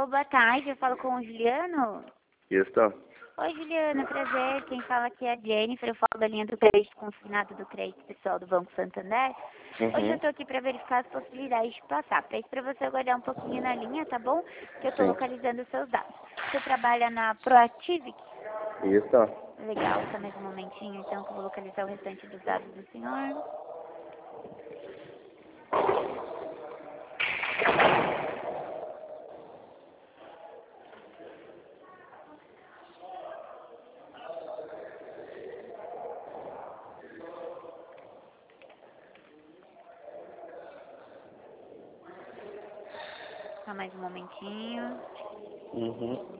boa tarde, eu falo com o Juliano. Isso. Oi, Juliano, prazer. Quem fala aqui é a Jennifer, eu falo da linha do crédito consignado do crédito pessoal do Banco Santander. Hoje eu tô aqui para verificar as possibilidades de passar. Peço para você aguardar um pouquinho na linha, tá bom? Que eu tô Sim. localizando os seus dados. Você trabalha na Proactive? Isso. Legal, só mais um momentinho, então, que eu vou localizar o restante dos dados do senhor. Só mais um momentinho. Uhum.